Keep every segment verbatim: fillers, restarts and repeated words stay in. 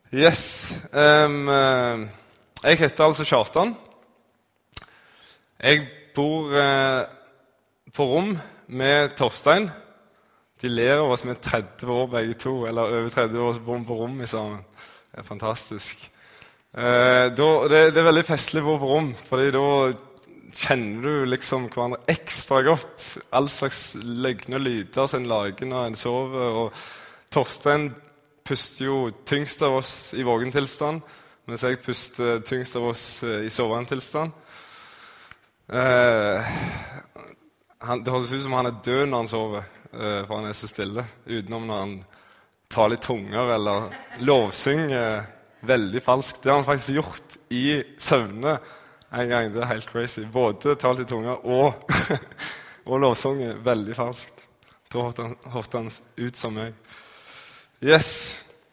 Yes. Um, uh, jeg heter altså Kjartan. Jeg bor uh, på rom med Torstein. De ler av oss med tretti år begge to, eller over tretti år så bor vi på rom sammen. Det er fantastisk. Uh, da, det, det er veldig festlig å bo på rom, fordi da kjenner du liksom hverandre ekstra godt. All slags løgne lyder som en lager når en sover, og Torstein puster jo tyngst av oss i vågen tilstand, mens jeg puster tyngst av oss i sovende tilstand. Eh, han, det høres ut som han er død når han sover, eh, for han er så stille, utenom når han tar litt tunger eller lovsynger veldig falskt. Det har han faktisk gjort i søvne en gang. Det er helt crazy. Både tar litt tunger og, og lovsynger veldig falskt. Da hørte han, hørte han ut som meg. Yes.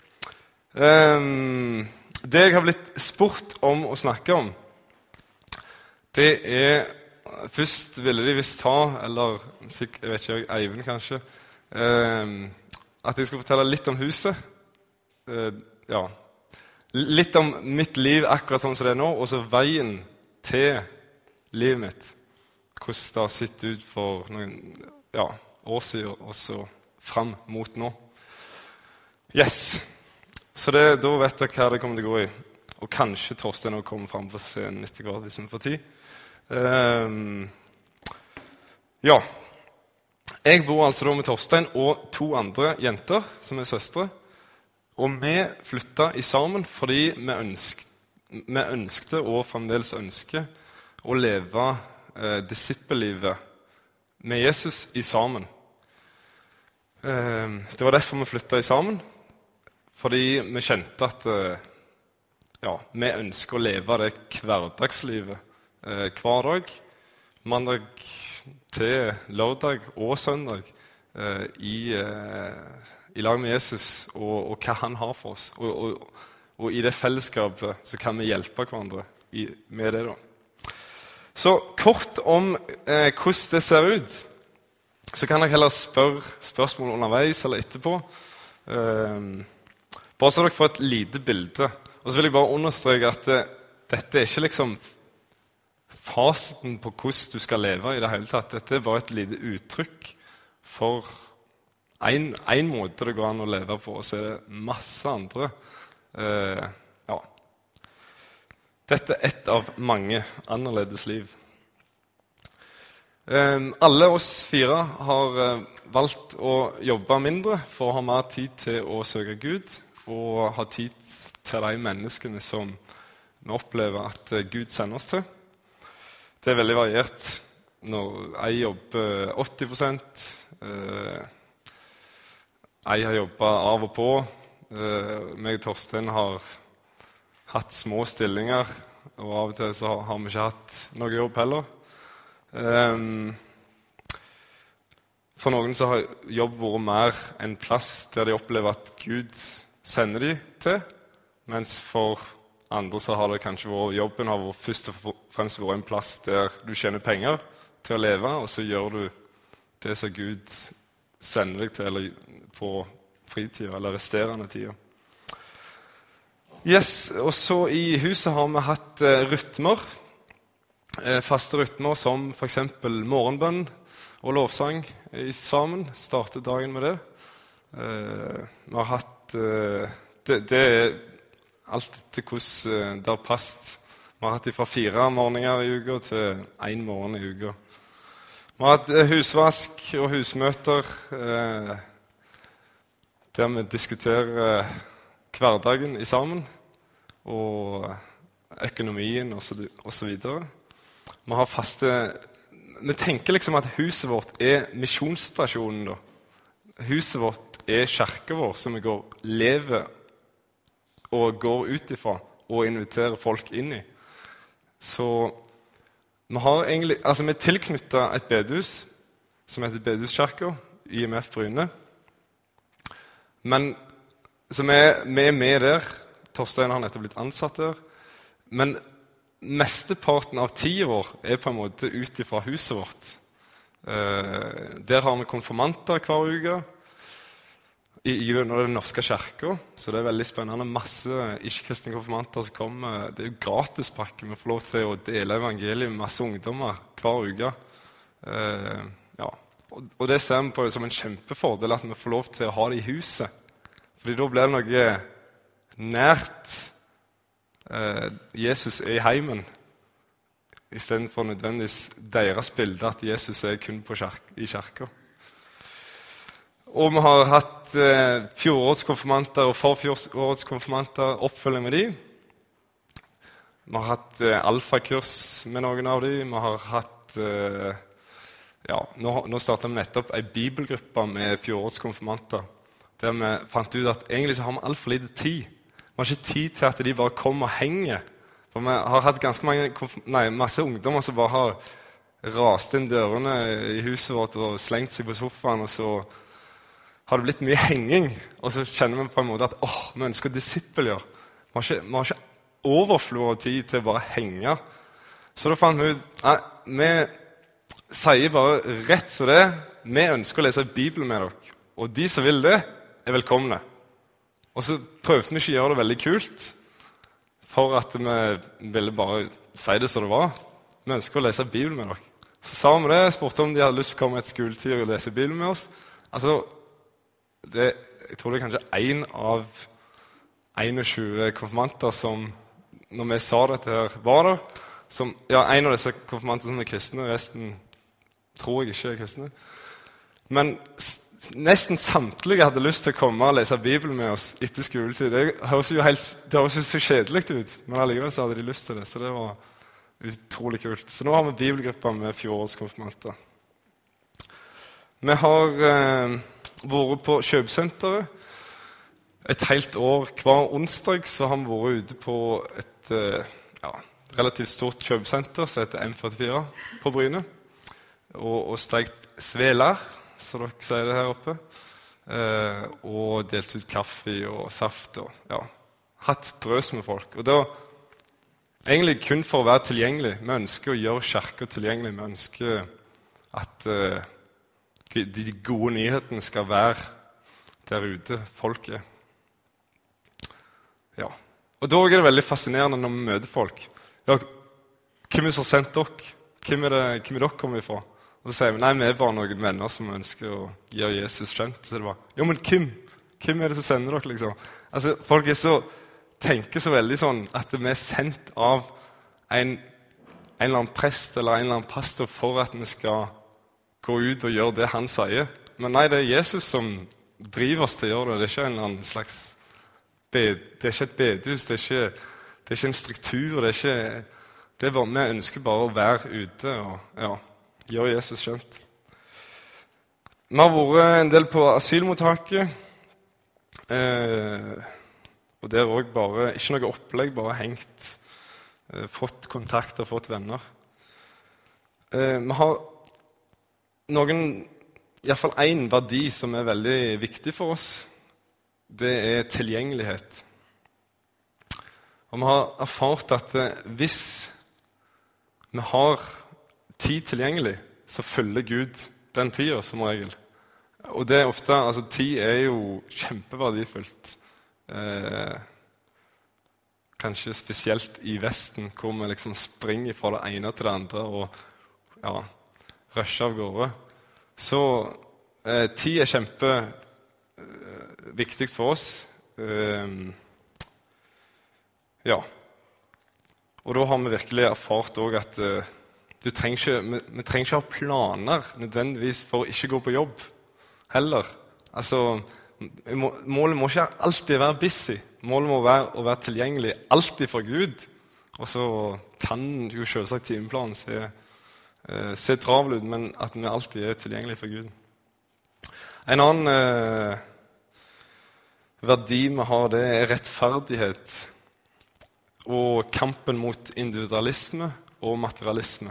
Um, det jeg har blitt spurt om å snakke om, det er, først ville de visst ta, eller jeg vet ikke, Eivind kanskje, um, at jeg skulle fortelle litt om huset. Uh, ja. Litt om mitt liv akkurat sånn som det er nå, og så veien til livet mitt. Hvordan det har sett ut for noen ja, år siden, og så frem mot nå. Yes, så det, da vet jeg hva det kommer til å gå i. Og kanskje Torstein også kommer frem på scenen etter hvert, hvis vi får tid. Um, ja, jeg bor altså da med Torstein og to andre jenter som er søstre. Og vi flyttet i sammen fordi vi ønsket, vi ønskte og fremdeles ønsker å leve eh, disippellivet med Jesus i sammen. Um, det var derfor vi flyttet i sammen. Fordi vi kjente at ja, vi ønsker å leve det hverdagslivet eh, hver dag, mandag til lørdag og søndag, eh, i, eh, i lag med Jesus og, og hva han har for oss. Og, og, og i det fellesskapet så kan vi hjelpe hverandre i, med det da. Så kort om eh, hvordan det ser ut, så kan jeg heller spørre spørsmål underveis eller etterpå. Eh, Bare så dere får et lite bilde. Og så vil jeg bare understreke at det, dette er ikke liksom fasiten på hvordan du skal leve i det hele tatt. Dette er bare et lite uttrykk for en, en måte det går an å leve på, og så er det masse andre. Eh, ja. Dette er et av mange annerledes liv. Eh, alle oss fire har eh, valgt å jobbe mindre for å ha mer tid til å søke Gud, og ha tid til de menneskene som vi opplever at Gud sender oss til. Det er veldig variert. Når jeg jobber åtti prosent, eh, jeg har jobbet av og på, eh, meg og Torstein har hatt små stillinger, og av og til så har vi ikke hatt noe jobb heller. Eh, for noen så har jobb vært mer en plass der de opplever at Gud sender de til, mens for andre så har det kanskje vært jobben har vært først og fremst vært en plass der du tjener penger til å leve, og så gjør du det som Gud sender deg til eller på fritiden eller resterende tiden. Yes, og så i huset har vi hatt eh, rytmer, eh, faste rytmer som for eksempel morgenbønn og lovsang i sammen, startet dagen med det. Eh, vi har hatt Det, det er alt etter hvordan det har passet. Vi har hatt det fra fire morgener i uka til en morgen i uka. Vi har hatt husvask og husmøter eh, der vi diskuterer hverdagen i sammen, og økonomien og så, og så videre. Vi har faste... Vi tenker liksom at huset vårt er misjonsstasjonen da. Huset vårt er kirken vår som vi går, lever og går ut ifra og inviterer folk inn i. Så vi har egentlig, altså vi er tilknyttet et bedehus som heter Bedehuskirken, I M F Bryne. Men så vi, vi er med der. Torstein har nettopp blitt ansatt der. Men mesteparten av tiden vår er på en måte ut ifra huset vårt. Eh, der har vi konfirmanter hver uke. i, i grunn av den norske kirken, så det er veldig spennende. Masse ikke-kristne konfirmanter som kommer. Det er jo gratispakke. Vi får lov til å dele evangeliet med masse ungdommer hver uke. Eh, ja. og, og det ser vi på som en kjempefordel at vi får lov til å ha det i huset. Fordi da blir det noe nært. Eh, Jesus er i heimen, i stedet for nødvendigvis deres bilde at Jesus er kun på kjerk, i kirka. Og vi har hatt eh, fjorårskonfirmanter og forfjorårskonfirmanter, oppfølging med de. Vi har hatt eh, alfakurs med noen av de. Vi har hatt eh, ja, nå, nå startet vi nettopp en bibelgruppe med fjorårskonfirmanter, der vi fant ut at egentlig så har vi alt for lite tid. Vi har ikke tid til at de bare kommer og henger. For vi har hatt ganske mange, nei, masse ungdommer som bare har rast inn dørene i huset vårt og slengt seg på sofaen, og så har det blitt mye henging. Og så kjenner vi på en måte at åh, vi ønsker å disippelgjøre. Vi har ikke, vi har ikke overflod av tid til å bare henge. Så da fant vi ut, nei, vi sier bare rett så det. Vi ønsker å lese Bibelen med dere. Og de som vil det, er velkomne. Og så prøvde vi ikke å gjøre det veldig kult, for at vi ville bare si det som det var. Vi ønsker å lese Bibelen med dere. Så sa vi det, spurte om de hadde lyst til å komme et skoletid og lese Bibelen med oss. Altså, det, jeg tror det er kanskje en av tjueen konfirmanter som, når vi sa dette her, var der. Som, ja, en av disse konfirmanter som er kristne, resten tror jeg ikke er kristne. Men nesten samtlige hadde lyst til å komme og lese Bibelen med oss etter skoletid. Det høres jo helt, det høres jo så kjedelig ut, men allikevel så hadde de lyst til det, så det var utrolig kult. Så nå har vi bibelgrupper med fjorårskonfirmanter. Vi har eh, vært på kjøpesenteret et helt år. Hver onsdag så har vi vært ute på et eh, ja, relativt stort kjøpesenter som heter M førtifire på Bryne, og, og streikt sveler, så dere sier det her oppe, eh, og delt ut kaffe og saft, og ja, hatt drøs med folk. Og da, egentlig kun for å være tilgjengelig. Vi ønsker å gjøre kirken tilgjengelig. Vi ønsker at eh, de gode nyhetene skal være der ute, folket. Ja. Og da er det veldig fascinerende når vi møter folk. Ja, hvem er det som har sendt dere? Hvem er, det, hvem er dere kommet ifra? Og så sier vi, nei, vi er bare noen venner som ønsker å gjøre Jesus kjent. Så det var, jo, men hvem? Hvem er det som sender dere, liksom? Altså, folk er så, tenker så veldig sånn at vi er sendt av en, en eller annen prest eller en eller annen pastor for at vi skal gå ut og gjøre det han sier. Men nei, det er Jesus som driver oss til å gjøre det. Det er ikke en eller annen slags bed, det er ikke et bedehus, det er ikke, det er ikke en struktur, det er ikke, det er bare, vi ønsker bare å være ute og ja, gjøre Jesus kjent. Vi har vært en del på asylmottaket, eh, og der også bare, ikke noe opplegg, bare hengt, eh, fått kontakter, fått venner. Eh, vi har noen, i hvert fall en verdi som er veldig viktig for oss. Det er tilgjengelighet. Og vi har erfart at eh, hvis vi har tid tilgjengelig, så følger Gud den tida som regel. Og det er ofte, altså tid er jo kjempeverdifullt. Eh, kanskje spesielt i Vesten, hvor vi liksom springer fra det ene til det andre og ja, rusher av gårde. Så eh, tid er kjempe eh, viktig for oss. Eh, ja. Og da har vi virkelig erfart også at eh, du trenger ikke, vi, vi trenger ikke ha planer nødvendigvis for å ikke gå på jobb heller. Altså, må, målet må ikke alltid være busy. Målet må være å være tilgjengelig alltid for Gud. Og så kan jo selvsagt timeplanen se, eh, se travel ut, men at vi alltid er tilgjengelig for Gud. En annen eh, verdi vi har, det er rettferdighet og kampen mot individualisme og materialisme.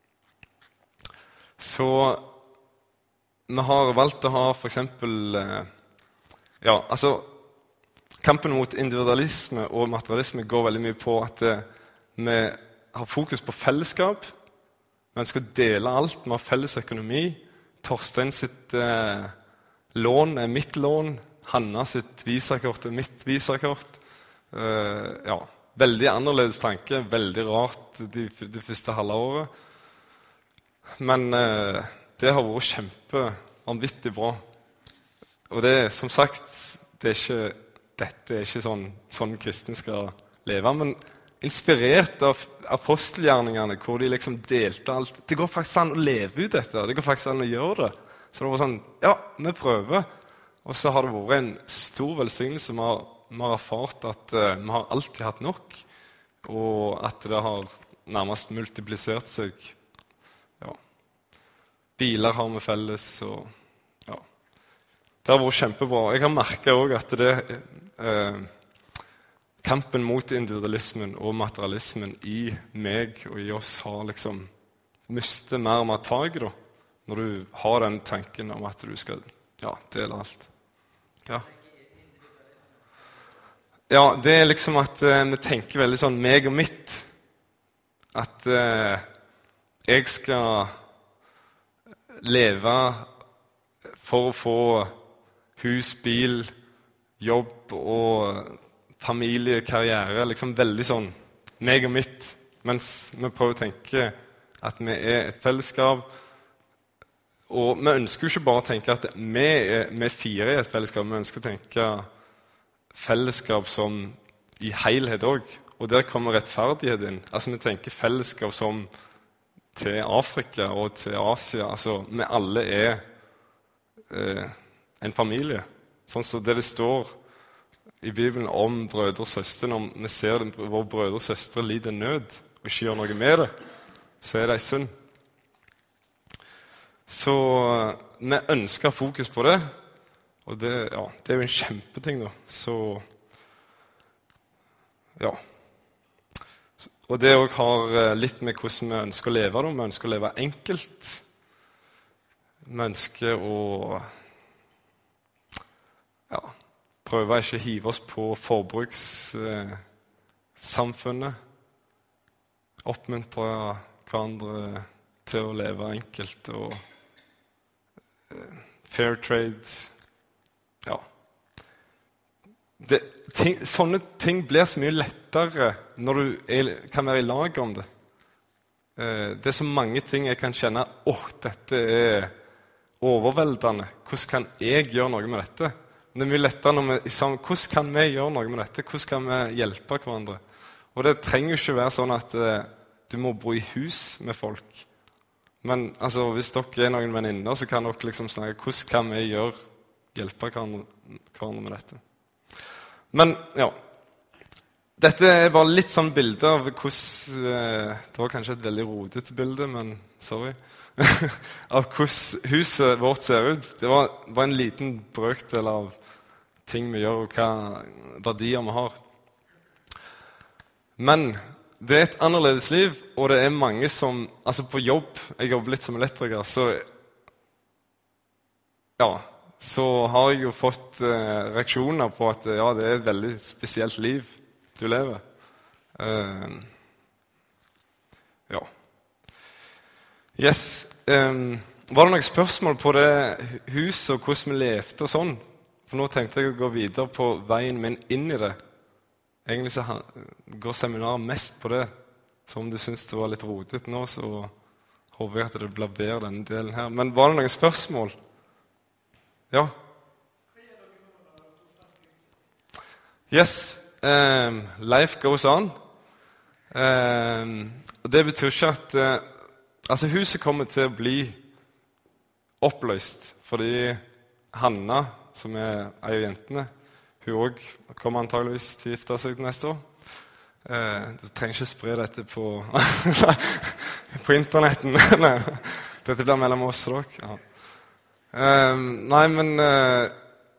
Så vi har valgt å ha for eksempel eh, ja, altså kampen mot individualisme og materialisme går veldig mye på at eh, vi har fokus på fellesskap. Vi ønsker å dele alt. Vi har felles økonomi. Torstein sitt eh, lån er mitt lån. Hanna sitt visakort og mitt visakort. Eh, ja, veldig annerledes tanke, veldig rart de, de første halve året. Men eh, det har vært kjempe, vanvittig bra. Og det er, som sagt, det er ikke, dette er ikke sånn, sånn kristne skal leve, men inspirert av apostelgjerningene, hvor de liksom delte alt. Det går faktisk an å leve ut dette, det går faktisk an å gjøre det. Så det var sånn, ja, vi prøver. Og så har det vært en stor velsignelse. Vi har, vi har erfart at uh, vi har alltid hatt nok, og at det har nærmest multiplisert seg. Ja. Biler har vi felles, og ja. Det har vært kjempebra. Jeg har merket også at det uh, kampen mot individualismen og materialismen i meg og i oss har liksom mistet mer og mer tag da, når du har den tanken om at du skal ja, dele alt. Ja. Ja, det er liksom at eh, vi tenker veldig sånn meg og mitt. At eh, jeg skal leve for å få hus, bil, jobb og familie, karriere, liksom veldig sånn meg og mitt, mens vi prøver å tenke at vi er et fellesskap, og vi ønsker jo ikke bare å tenke at vi er, vi er fire i et fellesskap, vi ønsker å tenke fellesskap som i helhet også, og der kommer rettferdighet inn. Altså vi tenker fellesskap som til Afrika og til Asia, altså vi alle er eh, en familie, sånn som det det står i Bibelen om brødre og søstre. Når vi ser den, våre brødre og søstre lider nød og ikke gjør noe med det, så er det en synd. Så vi ønsker fokus på det, og det, ja, det er jo en kjempeting da. Så, ja. Og det også har litt med hvordan vi ønsker å leve da. Vi ønsker å leve enkelt. Vi ønsker å ja, prøve ikke å hive oss på forbrukssamfunnet. Oppmuntre hverandre til å leve enkelt og uh, fair trade. Ja. Det, ting, sånne ting blir så mye lettere når du er, kan være i lag om det. Uh, det er så mange ting jeg kan kjenne, åh, oh, dette er overveldende. Hvordan kan jeg gjøre noe med dette? Det er mye lettere når vi sammen, hvordan kan vi gjøre noe med dette? Hvordan kan vi hjelpe hverandre? Og det trenger jo ikke være sånn at eh, du må bo i hus med folk. Men altså, hvis dere er noen venninner, så kan dere liksom snakke, hvordan kan vi gjøre, hjelpe hverandre, hverandre med dette? Men ja, dette er bare litt sånn bilde av hvordan, eh, det var kanskje et veldig rodete bilde, men sorry, av hvordan huset vårt ser ut. Det var bare en liten brøkdel av ting vi gjør, og hva verdier vi har. Men det er et annerledes liv, og det er mange som, altså på jobb, jeg jobber litt som elektriker, så, ja, så har jeg jo fått eh, reaksjoner på at ja, det er et veldig spesielt liv du lever. Eh, ja. Yes. Eh, var det noen spørsmål på det huset og hvordan vi levde og sånn? For nå tenkte jeg å gå videre på veien min inn i det. Egentlig så går seminaret mest på det. Så om du synes det var litt rotet nå, så håper jeg at det blir bedre denne delen her. Men var det noen spørsmål? Ja? Yes. Um, life goes on. Um, og det betyr ikke at uh, altså huset kommer til å bli oppløst, fordi Hanna, som er ei av jentene, hun også kommer antageligvis til å gifte seg neste år. Eh, du trenger ikke spre dette på, på internetten. Nei, dette blir mellom oss og dere. Ja. Eh, nei, men eh,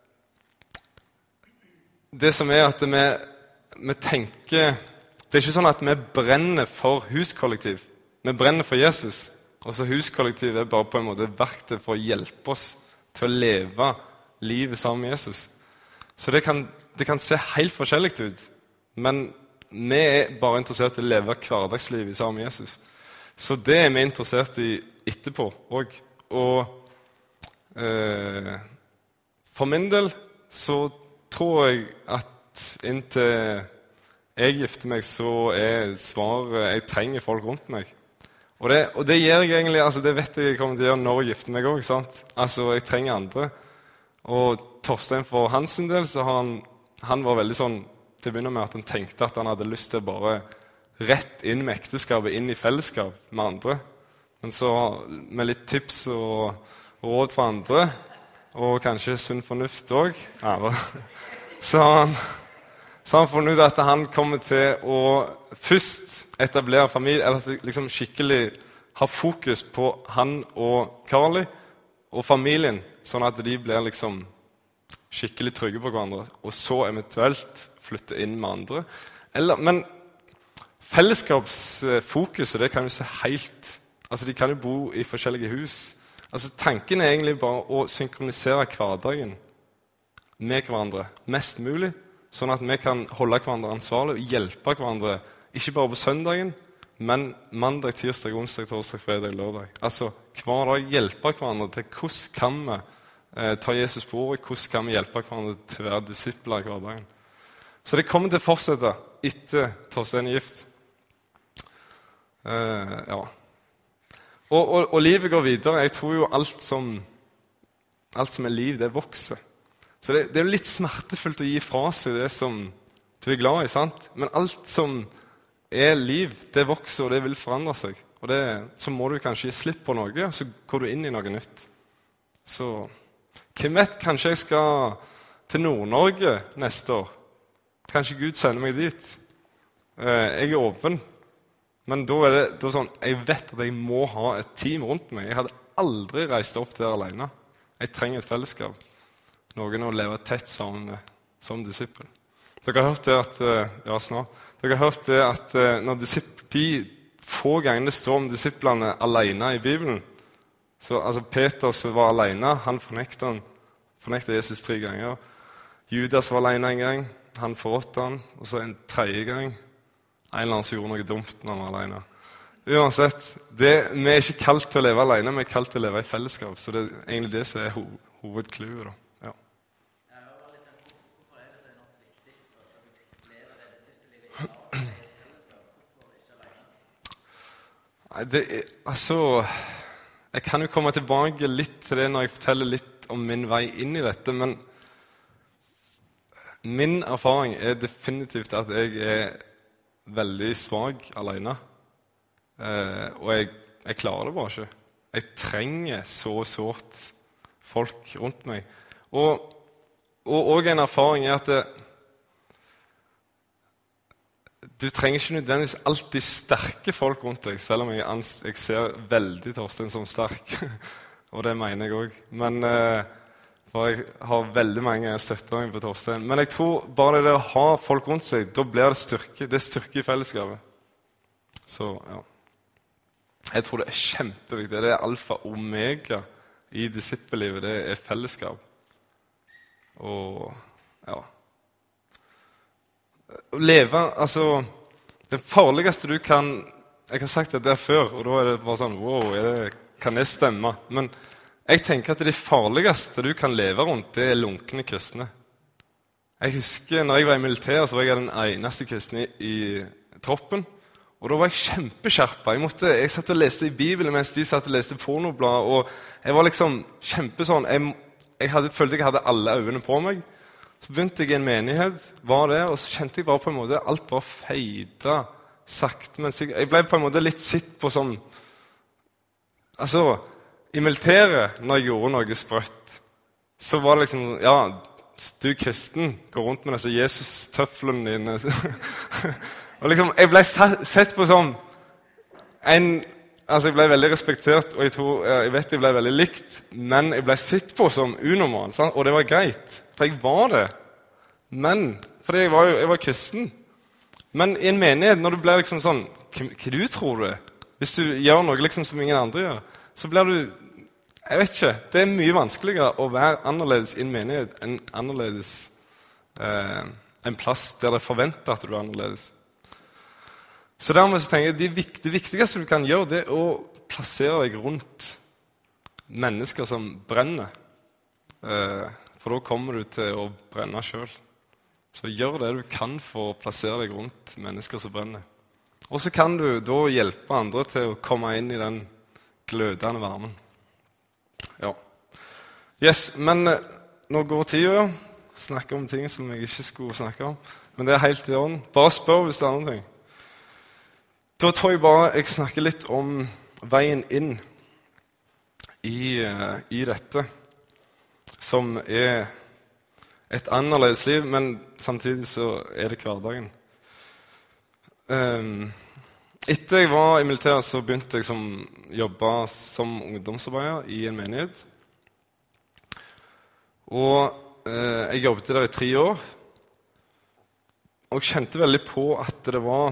det som er at vi, vi tenker, det er ikke sånn at vi brenner for huskollektiv. Vi brenner for Jesus. Og så huskollektiv er bare på en måte verktøy for å hjelpe oss til å leve livet sammen med Jesus. Så det kan, det kan se helt forskjellig ut, men vi er bare interessert i å leve hverdagslivet sammen med Jesus. Så det er vi interessert i etterpå også. Og eh, for min del så tror jeg at inntil jeg gifter meg, så er svaret jeg trenger folk rundt meg. Og det, og det gjør jeg egentlig, altså det vet jeg jeg kommer til å gjøre når jeg gifter meg også, sant? Altså, jeg trenger andre. Og Torstein, for hans del, så har han, han var veldig sånn, til å begynne med at han tenkte at han hadde lyst til å bare rett inn med ekteskapet, inn i fellesskap med andre. Men så med litt tips og råd fra andre, og kanskje sunn fornuft også, ja, så har han, så har han funnet ut at han kommer til å først etablere familie, eller liksom skikkelig ha fokus på han og Carly og familien, sånn at de blir liksom skikkelig trygge på hverandre, og så eventuelt flytte inn med andre. Eller, men fellesskapsfokuset, det kan jo se helt, altså de kan jo bo i forskjellige hus. Altså tanken er egentlig bare å synkronisere hverdagen med hverandre mest mulig, sånn at vi kan holde hverandre ansvarlig og hjelpe hverandre, ikke bare på søndagen, men mandag, tirsdag, onsdag, torsdag, fredag, lørdag. Altså hver dag hjelpe hverandre til hvordan kan vi eh, ta Jesus på ordet, hvordan kan vi hjelpe hverandre til å være disipler i hverdagen. Så det kommer til å fortsette etter Torstein er gift. Uh, ja. Og, og, og livet går videre. Jeg tror jo alt som, alt som er liv, det vokser. Så det, det er jo litt smertefullt å gi fra seg det som du er glad i, sant? Men alt som er liv, det vokser, og det vil forandre seg. Og det, så må du kanskje gi slipp på noe, så går du inn i noe nytt. Så hvem vet, kanskje jeg skal til Nord-Norge neste år. Kanskje Gud sender meg dit. Jeg er åpen. Men da er det da er sånn, jeg vet at jeg må ha et team rundt meg. Jeg hadde aldri reist opp der alene. Jeg trenger et fellesskap. Noen å leve tett sammen med som disippel. Dere har hørt det at, ja snart, dere har hørt det at når disipp, de få gangene står om disiplene alene i Bibelen, så altså Peter som var alene, han fornektet, han fornektet Jesus tre ganger. Judas var alene en gang. Han forrådte han, og så en tredje gang. En eller annen som gjorde noe dumt når han var alene. Uansett, det, vi er ikke kalt til å leve alene, vi er kalt til å leve i fellesskap. Så det er egentlig det som er ho hovedkluet. Ja. Nei, det er, altså, jeg kan jo komme tilbake litt til det når jeg forteller litt om min vei inn i dette, men min erfaring er definitivt at jeg er veldig svag alene. Eh, og jeg, jeg klarer det bare ikke. Jeg trenger så sårt folk rundt meg. Og, og, og en erfaring er at det, du trenger ikke nødvendigvis alltid sterke folk rundt deg, selv om jeg, ans jeg ser veldig Torstein som sterk. Og det mener jeg også. Men eh, for jeg har veldig mange støttere på Torstein. Men jeg tror bare det å ha folk rundt seg, da blir det styrke. Det er styrke i fellesskapet. Så, ja. Jeg tror det er kjempeviktig. Det er alfa og omega i disippellivet. Det er fellesskap. Og, ja. Å leve, altså, det farligste du kan, jeg har sagt det der før, og da er det bare sånn, wow, er det, kan det stemme? Men jeg tenker at det farligste du kan leve rundt, det er lunkne kristne. Jeg husker, når jeg var i militæret, så var jeg den eneste kristne i, i troppen. Og da var jeg kjempeskjerpet. Jeg, måtte, jeg satt og leste i Bibelen mens de satt og leste pornoblad. Og jeg var liksom kjempesånn. Jeg, jeg hadde, følte jeg hadde alle øynene på meg. Så begynte jeg i en menighet, var det, og så kjente jeg bare på en måte alt bare feida sakte. Men jeg, jeg ble på en måte litt sitt på sånn. Altså, i militæret, når jeg gjorde noe sprøtt, så var det liksom, ja, du kristen, går rundt med disse Jesus-tøflene dine. Og liksom, jeg ble sett på som en, altså jeg ble veldig respektert, og jeg, tror, jeg vet jeg ble veldig likt, men jeg ble sett på som unormal, sant? Og det var greit, for jeg var det. Men, fordi jeg var, jeg var kristen. Men i en menighet, når du blir liksom sånn, hva, hva du tror du er? Hvis du gjør noe liksom som ingen andre gjør, så blir du, jeg vet ikke, det er mye vanskeligere å være annerledes i en menighet enn annerledes eh, en plass der det forventer at du er annerledes. Så dermed så tenker jeg, det, vikt, det viktigste du kan gjøre, det er å plassere deg rundt mennesker som brenner eh, for da kommer du til å brenne selv. Så gjør det du kan for å plassere deg rundt mennesker som brenner. Og så kan du da hjelpe andre til å komme inn i den glødende varmen. Ja. Yes, men nå går tida. Snakke om ting som jeg ikke skulle snakke om. Men det er helt i orden. Bare spør hvis det er noe. Da tror jeg bare jeg snakker litt om veien inn i, i dette, som er et annerledes liv, men samtidig så er det hverdagen. Um, etter jeg var i militæret, så begynte jeg som jobbe som ungdomsarbeider i en menighet. Og uh, jeg jobbet der i tre år, og jeg kjente veldig på at det var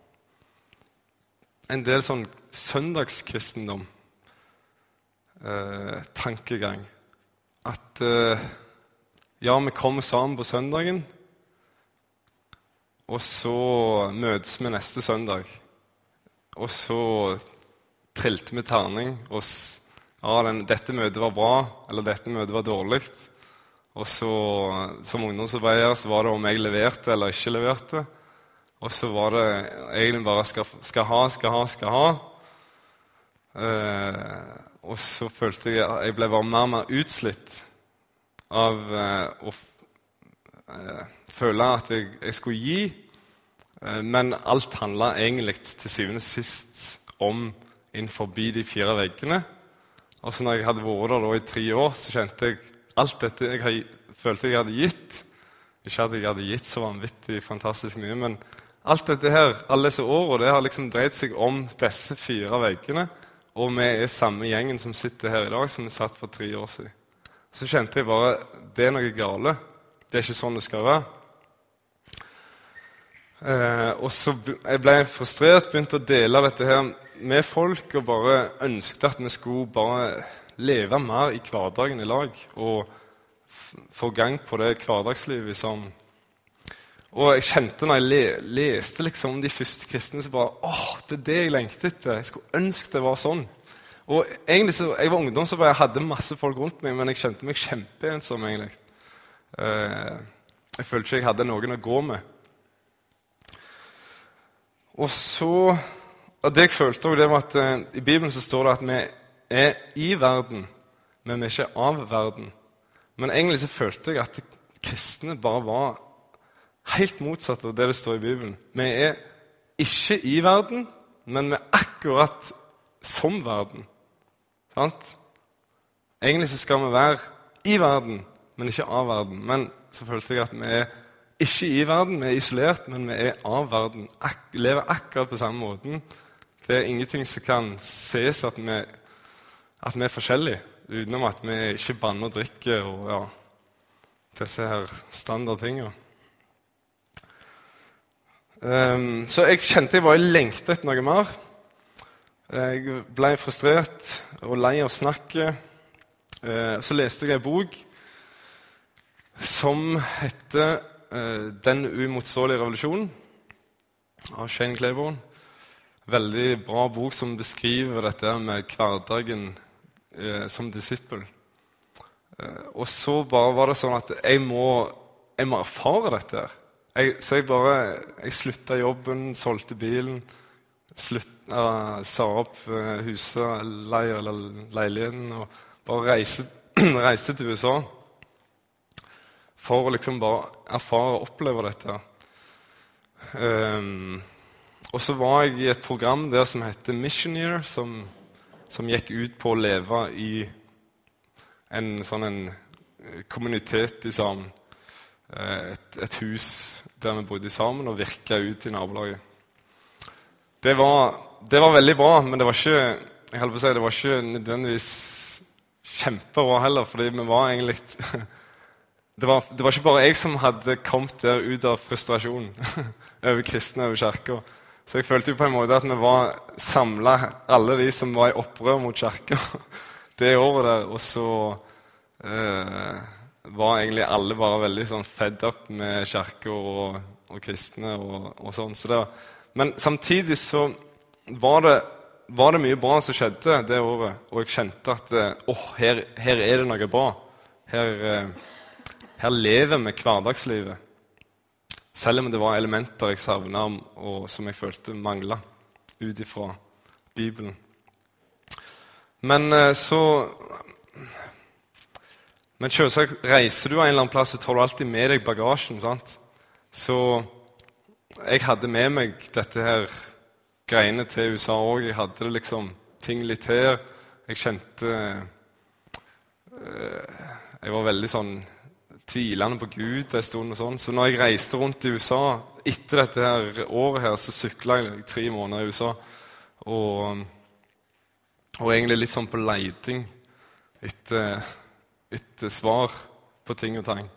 en del sånn søndagskristendom, eh, tankegang. At eh, ja, vi kommer sammen på søndagen, og så møtes vi neste søndag. Og så trilte vi terning, og ja, den, dette møtet var bra, eller dette møtet var dårlig. Og så, som ungdomsarbeider, så var det om jeg leverte eller ikke leverte. Og så var det egentlig bare skal, skal ha, skal ha, skal ha. Eh, og så følte jeg at jeg ble bare mer og mer utslitt av eh, å eh, føle at jeg, jeg skulle gi. Eh, men alt handlet egentlig til syvende og sist om innenfor de fire veggene. Og så når jeg hadde vært der da, i tre år, så kjente jeg alt dette jeg har, følte jeg hadde gitt. Ikke at jeg hadde gitt så vanvittig fantastisk mye, men alt dette her, alle disse årene, det har liksom dreid seg om disse fire veggene, og vi er samme gjengen som sitter her i dag, som vi satt for tre år siden. Så kjente jeg bare, det er noe gale. Det er ikke sånn det skal være. Eh, og så jeg ble jeg frustrert, begynte å dele dette her med folk, og bare ønsket at vi skulle bare leve mer i hverdagen i lag, og få gang på det hverdagslivet sammen. Og jeg kjente når jeg le, leste liksom de første kristne, så bare, åh, det er det jeg lengtet etter. Jeg skulle ønske det var sånn. Og egentlig så, jeg var ungdom, så bare jeg hadde masse folk rundt meg, men jeg kjente meg kjempeensom egentlig. Uh, jeg følte ikke jeg hadde noen å gå med. Og så, og det jeg følte også, det var at uh, i Bibelen så står det at vi er i verden, men vi er ikke av verden. Men egentlig så følte jeg at kristne bare var helt motsatt av det det står i Bibelen. Vi er ikke i verden, men vi er akkurat som verden. Sant? Egentlig så skal vi være i verden, men ikke av verden. Men så følte jeg at vi er ikke i verden, vi er isolert, men vi er av verden. Ak- lever akkurat på samme måten. Det er ingenting som kan ses at vi, at vi er forskjellige, utenom at vi ikke banner og drikker og ja, disse her standardtingene. Um, så jeg kjente jeg var i lengte etter noe mer. Jeg ble frustrert og lei av snakket. Uh, så leste jeg en bok som heter uh, Den uimotståelige revolusjonen av Shane Claiborne. Veldig bra bok som beskriver dette med hverdagen uh, som disippel. Uh, og så bare var det sånn at jeg må, jeg må erfare dette her. Jeg, så jeg bare, jeg sluttet jobben, solgte bilen, slutt, uh, sa opp uh, huset, leie eller leiligheten, og bare reiste, reiste til U S A for å liksom bare erfare og oppleve dette. Um, og så var jeg i et program der som heter Missioneer, som, som gikk ut på å leve i en sånn en kommunitet i sammen. Et, et hus der vi bodde sammen og virket ut i nabolaget. Det var, det var veldig bra, men det var ikke, jeg holdt på å si, det var ikke nødvendigvis kjempebra heller, fordi vi var egentlig det var, det var ikke bare jeg som hadde kommet der ut av frustrasjon over kristne, over kirka. Så jeg følte jo på en måte at vi var samlet, alle de som var i opprør mot kirka det året der, og så eh, var egentlig alle bare veldig sånn fed up med kirke og, og kristne og, og sånn. Så det var, men samtidig så var det, var det mye bra som skjedde det året, og jeg kjente at åh, her, her er det noe bra. Her, her lever vi hverdagslivet. Selv om det var elementer jeg savnet og som jeg følte manglet ut ifra Bibelen. Men så Men selvsagt reiser du en eller annen plass, så tar du alltid med deg bagasjen, sant? Så jeg hadde med meg dette her greiene til U S A også. Jeg hadde det liksom ting litt her. Jeg kjente øh, Jeg var veldig sånn tvilende på Gud en stund og sånn. Så når jeg reiste rundt i U S A etter dette her året her, så syklet jeg tre måneder i U S A. Og, og egentlig litt sånn på leiding etter, etter svar på ting og tang.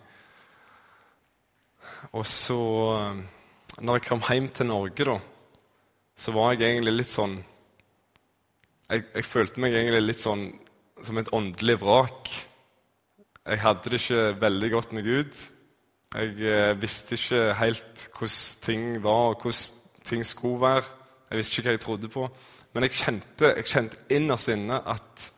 Og så, når jeg kom hjem til Norge da, så var jeg egentlig litt sånn, jeg, jeg følte meg egentlig litt sånn som et åndelig vrak. Jeg hadde det ikke veldig godt med Gud. Jeg eh, visste ikke helt hvordan ting var, og hvordan ting skulle være. Jeg visste ikke hva jeg trodde på. Men jeg kjente, jeg kjente innerst inne at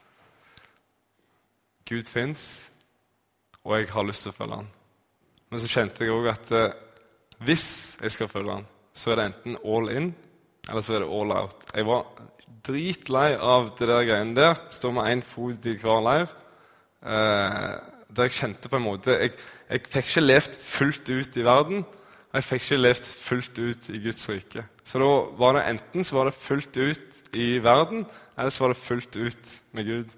Gud finnes, og jeg har lyst til å følge han. Men så kjente jeg også at eh, hvis jeg skal følge han, så er det enten all in, eller så er det all out. Jeg var dritlei av det der greiene der. Står med en fot i hver leir. Eh, der jeg kjente på en måte, jeg, jeg fikk ikke levd fullt ut i verden, og jeg fikk ikke levd fullt ut i Guds rike. Så da var det enten så var det fullt ut i verden, eller så var det fullt ut med Gud.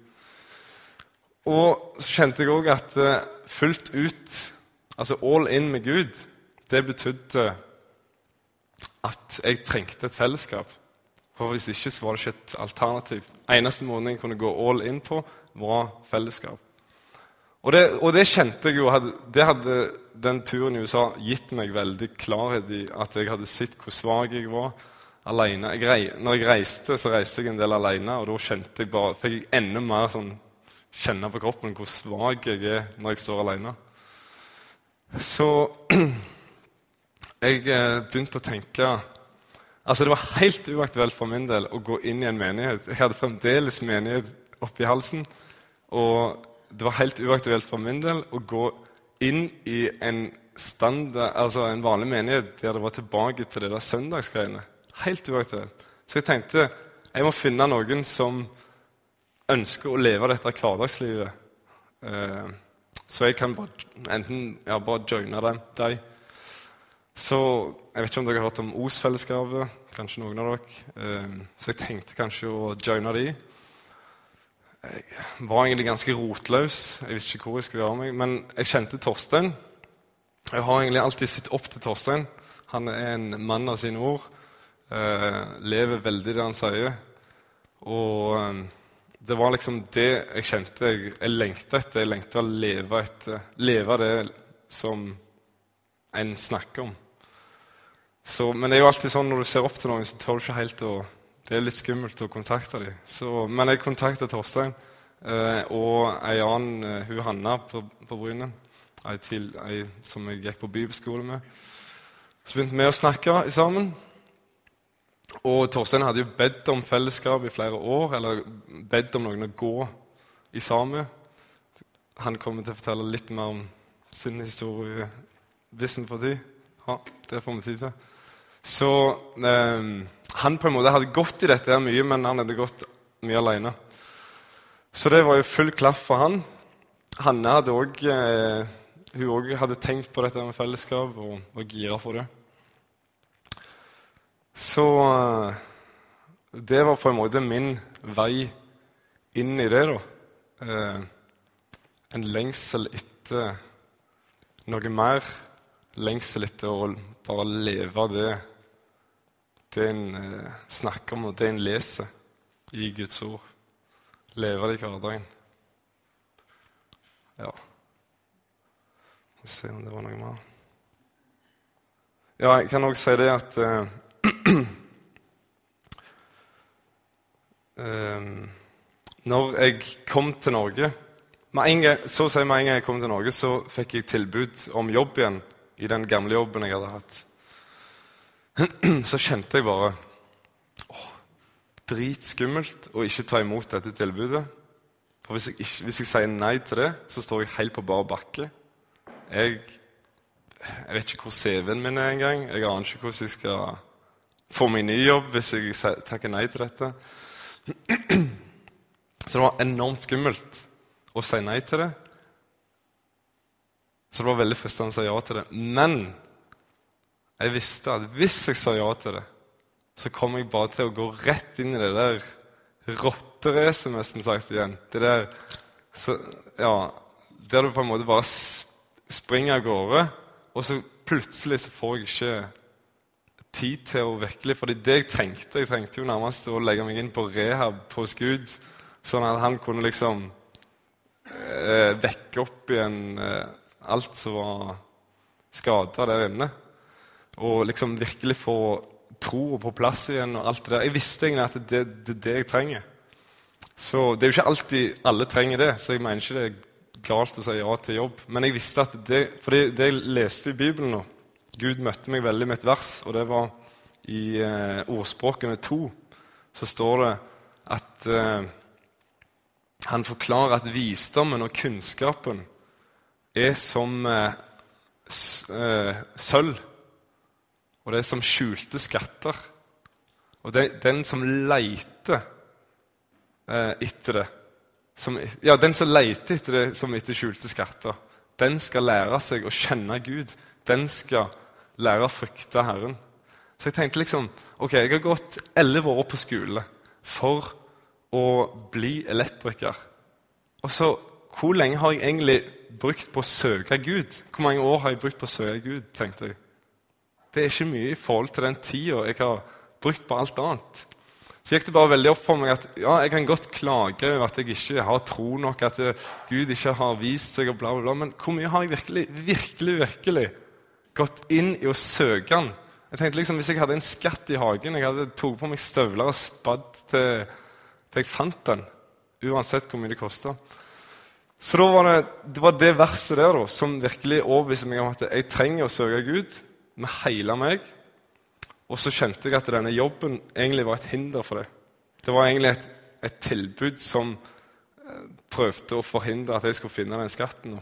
Og så kjente jeg også at eh, fullt ut, altså all in med Gud, det betydde at jeg trengte et fellesskap. For hvis ikke så var det ikke et alternativ. Eneste måten jeg kunne gå all in på var fellesskap. Og det, og det kjente jeg jo, hadde, det hadde den turen i U S A gitt meg veldig klarhet i at jeg hadde sett hvor svag jeg var alene. Jeg rei, når jeg reiste, så reiste jeg en del alene, og da kjente jeg bare, fikk jeg enda mer sånn, kjenne på kroppen hvor svag jeg er når jeg står alene. Så jeg begynte å tenke, altså det var helt uaktuelt for min del å gå inn i en menighet. Jeg hadde fremdeles menighet oppe i halsen, og det var helt uaktuelt for min del å gå inn i en standard, altså en vanlig menighet der det var tilbake til det der søndagsgreiene. Helt uaktuelt. Så jeg tenkte, jeg må finne noen som ønsker å leve dette hverdagslivet. Eh, så jeg kan bare, enten ja, bare joine dem, deg. Så jeg vet ikke om dere har hørt om O S-fellesskapet, kanskje noen av dere. Eh, så jeg tenkte kanskje å joine de. Jeg var egentlig ganske rotløs. Jeg visste ikke hvor jeg skulle gjøre meg, men jeg kjente Torstein. Jeg har egentlig alltid sett opp til Torstein. Han er en mann av sine ord. Eh, lever veldig det han sier. Og eh, det var liksom det jeg kjente jeg, jeg lengte etter. Jeg lengte å leve etter, leve det som en snakker om. Så, men det er jo alltid sånn når du ser opp til noen, så tør du ikke helt å, det er litt skummelt å kontakte dem. Så, men jeg kontaktet Torstein, eh, og ei annen, eh, hun Hanna på, på Brynen, ei, til, ei som jeg gikk på bibelskole med. Så begynte vi å snakke sammen, og Torstein hadde jo bedt om fellesskap i flere år, eller bedt om noen å gå i sammen. Han kommer til å fortelle litt mer om sin historie, hvis vi får tid. Ja, det får vi tid til. Så eh, han på en måte hadde gått i dette her mye, men han hadde gått mye alene. Så det var jo full klaff for han. Hanne hadde også, eh, hun også hadde tenkt på dette med fellesskap, og var gira for det. Så eh, det var på en måte min vei inn i det da. Eh, en lengsel etter noe mer, lengsel etter å bare leve det det en eh, snakker om, og det en leser i Guds ord. Leve det i hverdagen. Ja. Vi får se om det var noe mer. Ja, jeg kan også si det at eh, eh, når jeg kom til Norge, med en gang, så å si med en gang jeg kom til Norge, så fikk jeg tilbud om jobb igjen i den gamle jobben jeg hadde hatt. Så kjente jeg bare åh, dritskummelt å ikke ta imot dette tilbudet. For hvis jeg, ikke, hvis jeg sier nei til det, så står jeg helt på bar bakke. jeg, jeg vet ikke hvor C V-en min er engang. Jeg aner ikke hvordan jeg skal få meg ny jobb hvis jeg takker nei til dette. Så det var enormt skummelt å si nei til det. Så det var veldig fristende å si ja til det. Men jeg visste at hvis jeg sa ja til det, så kom jeg bare til å gå rett inn i det der rotteracet, nesten sagt igjen. Det der, så, ja, der du på en måte bare springer av gårde, og så plutselig så får jeg ikke tid til å virkelig, fordi det jeg trengte, jeg trengte jo nærmest å legge meg inn på rehab på Gud, sånn at han kunne liksom eh, vekke opp igjen eh, alt som var skadet der inne, og liksom virkelig få tro på plass igjen og alt det der. Jeg visste egentlig at det er det, det jeg trenger. Så det er jo ikke alltid alle trenger det, så jeg mener ikke det er galt å si ja til jobb. Men jeg visste at det, fordi det jeg leste i Bibelen nå, Gud møtte meg veldig med et vers, og det var i eh, ordspråkene to, så står det at eh, han forklarer at visdommen og kunnskapen er som eh, s, eh, sølv, og det er som skjulte skatter. Og det, den som leiter eh, etter det, som, ja, den som leiter etter det som etter skjulte skatter, den skal lære seg å kjenne Gud. Den skal lære å frykte Herren. Så jeg tenkte liksom, ok, jeg har gått elleve år på skole for å bli elektriker. Og så, hvor lenge har jeg egentlig brukt på å søke Gud? Hvor mange år har jeg brukt på å søke Gud, tenkte jeg. Det er ikke mye i forhold til den tiden jeg har brukt på alt annet. Så gikk det bare veldig opp for meg at ja, jeg kan godt klage over at jeg ikke har tro nok, at Gud ikke har vist seg og bla bla bla, men hvor mye har jeg virkelig, virkelig, virkelig gått inn i å søke han? Jeg tenkte liksom, hvis jeg hadde en skatt i hagen, jeg hadde tog på meg støvler og spadd til, til jeg fant den, uansett hvor mye det kostet. Så da var det, det var det verset der da, som virkelig overbeviste meg om at jeg trenger å søke Gud med hele meg, og så kjente jeg at denne jobben egentlig var et hinder for det. Det var egentlig et, et tilbud som prøvde å forhindre at jeg skulle finne den skatten.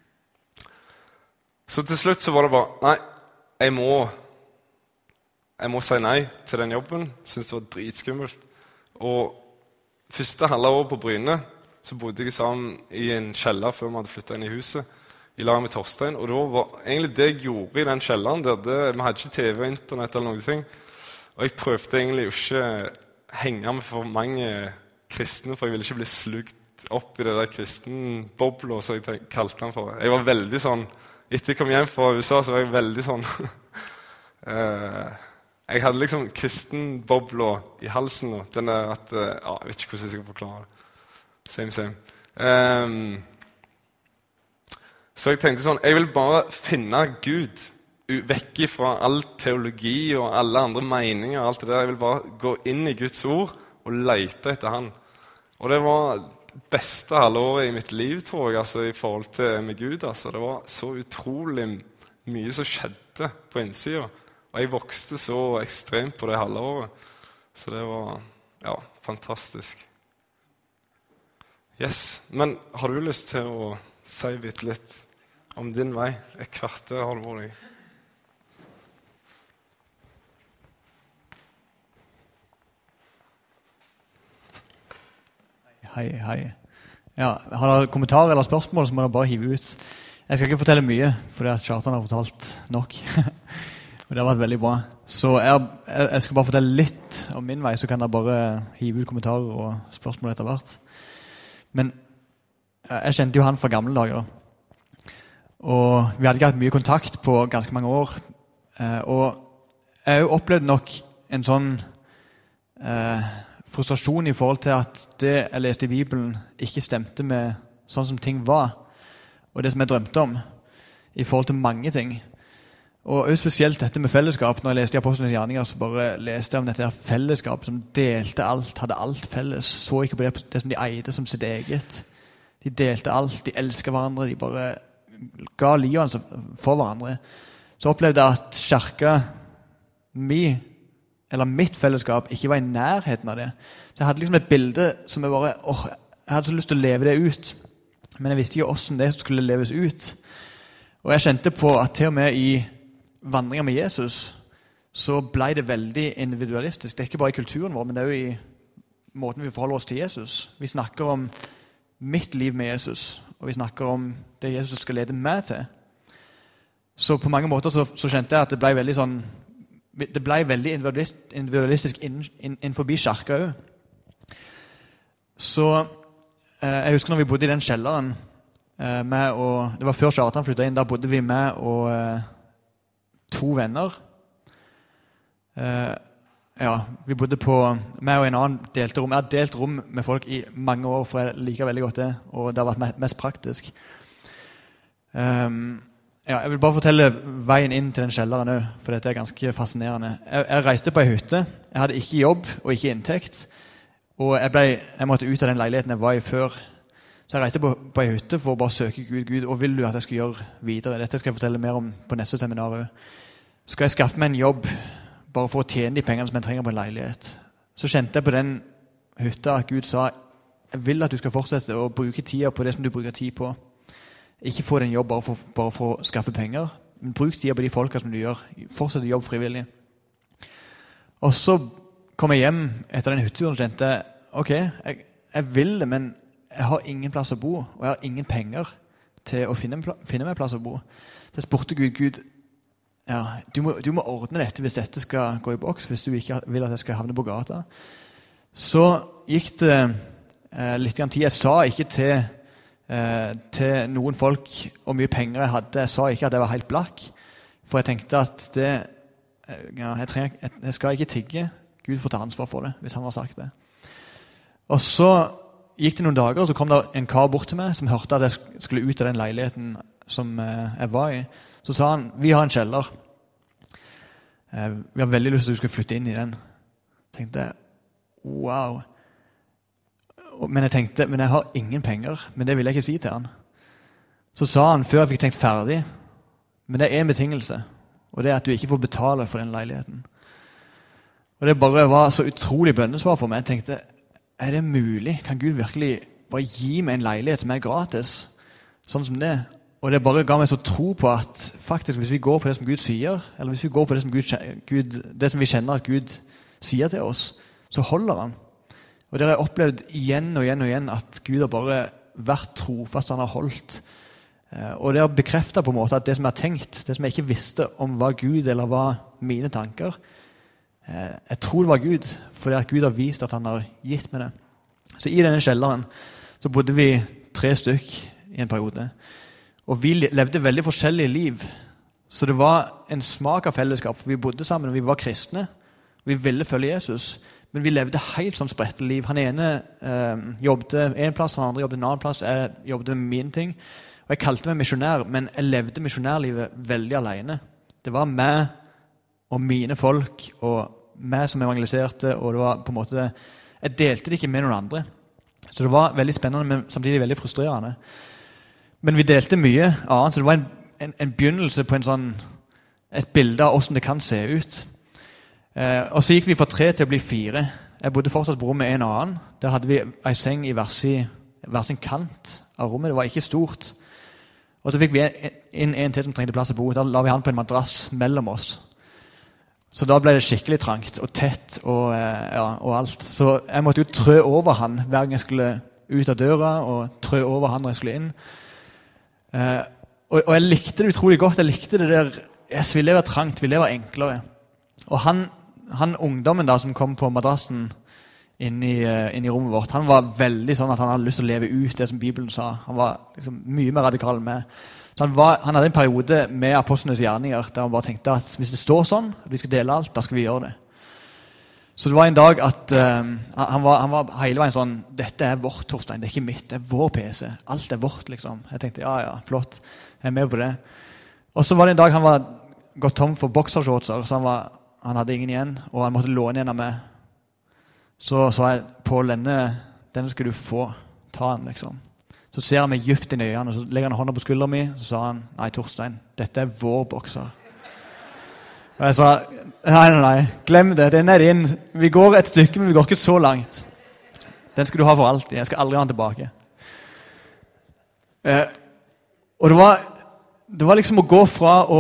Så til slutt så var det bare, nei, jeg må, jeg må si nei til den jobben. Jeg synes det var dritskummelt. Og første halve år på Bryne, så bodde jeg sammen i en kjeller før vi hadde flyttet inn i huset, i lag med Torstein, og da var egentlig det jeg gjorde i den kjelleren der, det, vi hadde ikke T V og internett eller noen ting, og jeg prøvde egentlig ikke henge med for mange kristne, for jeg ville ikke bli slugt opp i det der kristenbobla, så jeg tenk, kalte han for det. Jeg var veldig sånn, etter jeg kom hjem fra U S A, så var jeg veldig sånn, uh, jeg hadde liksom kristenbobla i halsen, og den er at, uh, ja, jeg vet ikke hvordan jeg skal forklare det. Same, same. Um, Så jeg tenkte sånn, jeg vil bare finne Gud vekk fra all teologi og alle andre meninger og alt det der. Jeg vil bare gå inn i Guds ord og lete etter han. Og det var beste halvåret i mitt liv, tror jeg, altså, i forhold til med Gud. Altså. Det var så utrolig mye som skjedde på innsiden. Og jeg vokste så ekstremt på det halvåret. Så det var, ja, fantastisk. Yes, men har du lyst til å si litt om din vei? Et kvarter har du vært i. Hei, hei. Ja, har dere kommentarer eller spørsmål, så må dere bare hive ut. Jeg skal ikke fortelle mye, fordi at Kjartan har fortalt nok. Og det har vært veldig bra. Så jeg, jeg skal bare fortelle litt om min vei, så kan dere bare hive ut kommentarer og spørsmål etter hvert. Men jeg kjente jo han fra gamle dager. Og vi hadde ikke hatt mye kontakt på ganske mange år. Og jeg har jo opplevd nok en sånn eh, frustrasjon i forhold til at det jeg leste i Bibelen ikke stemte med sånn som ting var, og det som jeg drømte om, i forhold til mange ting. Og spesielt dette med fellesskap. Når jeg leste i Apostlenes gjerninger, så bare leste jeg om dette fellesskap som delte alt, hadde alt felles, så ikke på det, det som de eide som sitt eget. De delte alt, de elsket hverandre, de bare ga livet for hverandre. Så opplevde jeg at kirka mi, eller mitt fellesskap, ikke var i nærheten av det. Så jeg hadde liksom et bilde som jeg bare, åh, jeg hadde så lyst til å leve det ut, men jeg visste ikke hvordan det skulle leves ut. Og jeg kjente på at til og med i vandringen med Jesus så ble det veldig individualistisk. Det er ikke bare i kulturen vår, men det er jo i måten vi forholder oss til Jesus. Vi snakker om mitt liv med Jesus, og vi snakker om det Jesus skal lede meg til. Så på mange måter så, så kjente jeg at det ble veldig sånn det ble veldig individualistisk inn, inn, inn forbi kirka også. Så eh, jeg husker når vi bodde i den kjelleren eh, med og, det var før Kjartan flyttet inn, da bodde vi med og eh, to venner. Eh, ja, vi bodde på meg og en annen delte rom. Jeg har delt rom med folk i mange år, for jeg liker veldig godt det, og det har vært mest praktisk. Um, Ja, jeg vil bare fortelle veien inn til den kjelleren også, for dette er ganske fascinerende. Jeg, jeg reiste på en hytte. Jeg hadde ikke jobb og ikke inntekt. Og jeg, ble, jeg måtte ut av den leiligheten jeg var i før. Så jeg reiste på, på en hytte for å bare søke Gud. Gud, og vil du at jeg skal gjøre videre? Dette skal jeg fortelle mer om på neste seminar også. Skal jeg skaffe meg en jobb bare for å tjene de pengene som jeg trenger på en leilighet? Så kjente jeg på den hytta at Gud sa, jeg vil at du skal fortsette å bruke tida på det som du bruker tid på. Ikke få den jobb bare for, bare for å skaffe penger, men bruk tida på de folka som du gjør. Fortsett å jobbe frivillig. Og så kom jeg hjem etter den hytteturen og kjente, ok, jeg, jeg vil det, men jeg har ingen plass å bo, og jeg har ingen penger til å finne, finne meg plass å bo. Så jeg spurte Gud, Gud, ja, du må, du må ordne dette hvis dette skal gå i boks, hvis du ikke vil at jeg skal havne på gata. Så gikk det eh, litt grann tid. Jeg sa ikke til Eh, til noen folk og mye penger jeg hadde. Jeg sa ikke at jeg var helt blakk, for jeg tenkte at det ja, jeg, trenger, jeg, jeg skal ikke tigge. Gud får ta ansvar for det, hvis han har sagt det. Og så gikk det noen dager, og så kom det en kar bort til meg som hørte at jeg skulle ut av den leiligheten som eh, jeg var i. Så sa han, vi har en kjeller, eh, vi har veldig lyst til at du skal flytte inn i den. Tenkte jeg, wow. Men jeg tenkte, men jeg har ingen penger, men det vil jeg ikke si til han. Så sa han, før jeg fikk tenkt ferdig, men det er en betingelse, og det er at du ikke får betale for den leiligheten. Og det bare var så utrolig bønnesvar for meg. Jeg tenkte, er det mulig? Kan Gud virkelig bare gi meg en leilighet som er gratis? Sånn som det. Og det bare ga meg så tro på at faktisk hvis vi går på det som Gud sier, eller hvis vi går på det som, Gud, Gud, det som vi kjenner at Gud sier til oss, så holder han. Og dere har opplevd igjen og igjen og igjen at Gud har bare vært trofast, han har holdt. Og det har bekreftet på en måte at det som jeg har tenkt, det som jeg ikke visste om var Gud eller var mine tanker, jeg tror det var Gud, fordi at Gud har vist at han har gitt meg det. Så i denne kjelleren så bodde vi tre stykk i en periode. Og vi levde veldig forskjellige liv. Så det var en smak av fellesskap, for vi bodde sammen og vi var kristne. Vi ville følge Jesus. Men vi levde helt sånn spredte liv. Han ene eh, jobbet en plass, han andre jobbet en annen plass. Jeg jobbet med mine ting. Og jeg kalte meg misjonær, men jeg levde misjonærlivet veldig alene. Det var meg og mine folk, og meg som evangeliserte, og det var på en måte, jeg delte det ikke med noen andre. Så det var veldig spennende, men samtidig veldig frustrerende. Men vi delte mye annet, så det var en, en, en begynnelse på en sånn, et bilde av hvordan det kan se ut. Eh, og så gikk vi fra tre til å bli fire. Jeg bodde fortsatt på rommet en annen. Der hadde vi en seng i hver sin, hver sin kant av rommet. Det var ikke stort. Og så fikk vi inn en til som trengte plass å bo. Da la vi han på en madrass mellom oss. Så da ble det skikkelig trangt og tett og, eh, ja, og alt. Så jeg måtte jo trø over han hver gang jeg skulle ut av døra, og trø over han når jeg skulle inn. Eh, og, og jeg likte det utrolig godt. Jeg likte det der, jeg ville leve trangt, ville leve enklere. Og han han ungdommen da som kom på madrassen inn i, inn i rommet vårt, han var veldig sånn at han hadde lyst til å leve ut det som Bibelen sa. Han var liksom mye mer radikal enn meg. Så han, var, han hadde en periode med apostlenes gjerninger der han bare tenkte at hvis det står sånn, at vi skal dele alt, da skal vi gjøre det. Så det var en dag at um, han, var, han var hele veien sånn, dette er vårt, Torstein, det er ikke mitt, det er vår P C. Alt er vårt, liksom. Jeg tenkte, ja, ja, flott, jeg er med på det. Og så var det en dag han var gått tom for boksershortser, så han var Han hadde ingen igjen, og han måtte låne en av meg. Så sa jeg, Pål, denne, denne skal du få. Ta den, liksom. Så ser han meg djupt inn i øynene, og så legger han hånda på skulderen min, og så sa han, nei, Torstein, dette er vår bokser. Og jeg sa, nei, nei, nei, glem det, den er din. Vi går et stykke, men vi går ikke så langt. Den skal du ha for alltid, jeg skal aldri ha den tilbake. Eh, og det var, det var liksom å gå fra å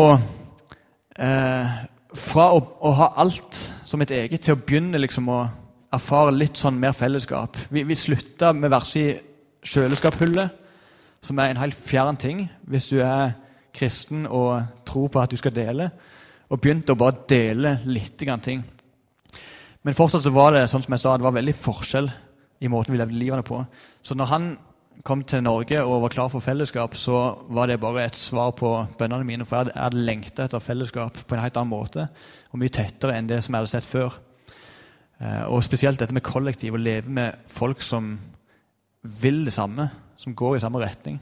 eh, fra å, å ha alt som et eget til å begynne liksom å erfare litt sånn mer fellesskap. Vi, vi slutta med verset i kjøleskapshullet, som er en helt fjern ting hvis du er kristen og tror på at du skal dele, og begynte å bare dele litt grann ting. Men fortsatt så var det, sånn som jeg sa, det var veldig forskjell i måten vi levde livene på. Så når han kom til Norge og var klar for fellesskap, så var det bare et svar på bønnene mine, for jeg hadde lengtet etter fellesskap på en helt annen måte, og mye tettere enn det som jeg hadde sett før. Og spesielt dette med kollektiv, å leve med folk som vil det samme, som går i samme retning.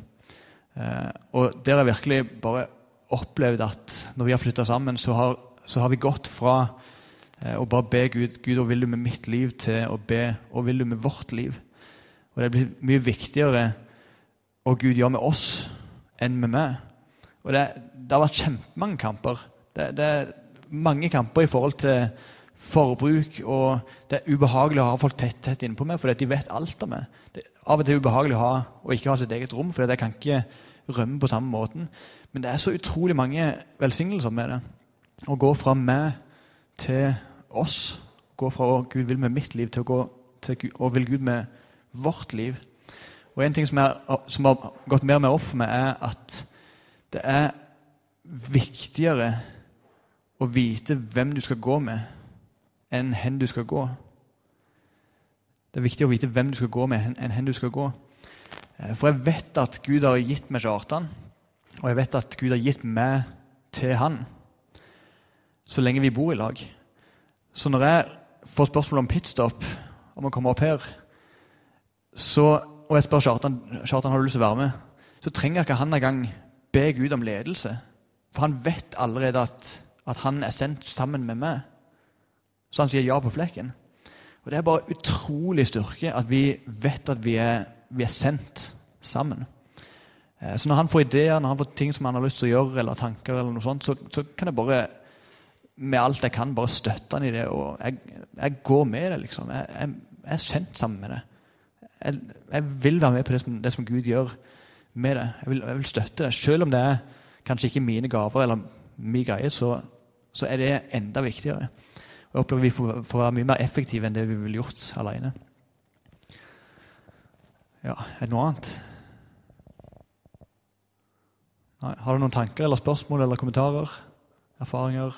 Og der har jeg virkelig bare opplevd at når vi har flyttet sammen, så har, så har vi gått fra å bare be Gud, Gud, og vil du med mitt liv, til å be, og vil du med vårt liv. Og det blir mye viktigere å Gud gjøre med oss enn med meg. Og det, det har vært kjempemange kamper. Det, det er mange kamper i forhold til forbruk, og det er ubehagelig å ha folk tett, tett inne på meg, fordi de vet alt om meg. Det er av og til ubehagelig å ha, og ikke ha sitt eget rom, fordi jeg kan ikke rømme på samme måten. Men det er så utrolig mange velsignelser med det. Å gå fra meg til oss, gå fra å Gud vil med mitt liv til å gå til Gud, og vil Gud med vårt liv. Og en ting som, er, som har gått mer og mer opp for meg, er at det er viktigere å vite hvem du skal gå med, enn hen du skal gå. Det er viktig å vite hvem du skal gå med, enn hen du skal gå. For jeg vet at Gud har gitt meg Kjartan, og jeg vet at Gud har gitt meg til han, så lenge vi bor i lag. Så når jeg får spørsmål om pitstop, om å komme opp her, så, og jeg spør Kjartan, Kjartan har du lyst til å være med, så trenger ikke han en gang be Gud om ledelse, for han vet allerede at, at han er sendt sammen med meg. Så han sier ja på flekken. Og det er bare utrolig styrke at vi vet at vi er, vi er sendt sammen. Så når han får ideer, når han får ting som han har lyst til å gjøre, eller tanker, eller noe sånt, så, så kan jeg bare, med alt jeg kan, bare støtte han i det, og jeg, jeg går med det, liksom. Jeg, jeg, jeg er sendt sammen med det. Jeg, jeg vil være med på det som, det som Gud gjør med det. Jeg vil, jeg vil støtte det. Selv om det er kanskje ikke mine gaver, eller min greie, så, så er det enda viktigere. Og jeg opplever vi får, får være mye mer effektive enn det vi ville gjort alene. Ja, er det noe annet? Nei, har du noen tanker eller spørsmål eller kommentarer? Erfaringer?